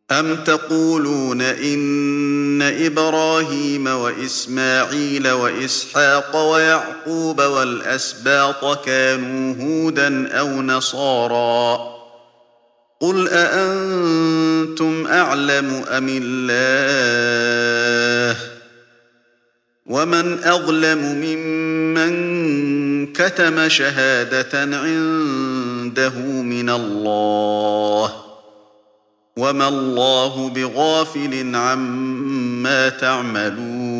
أَمْ تَقُولُونَ إِنَّ إِبْرَاهِيمَ وَإِسْمَاعِيلَ وَإِسْحَاقَ وَيَعْقُوبَ وَالْأَسْبَاطَ كَانُوا هُودًا أَوْ نَصَارَىٰ ۗ قُلْ أَأَنتُمْ أَعْلَمُ أَمِ اللَّهُ ۗ وَمَنْ أَظْلَمُ مِمَّن كَتَمَ شَهَادَةً عِندَهُ مِنَ اللَّهِ ۗ وَمَا اللَّهُ بِغَافِلٍ عَمَّا تَعْمَلُونَ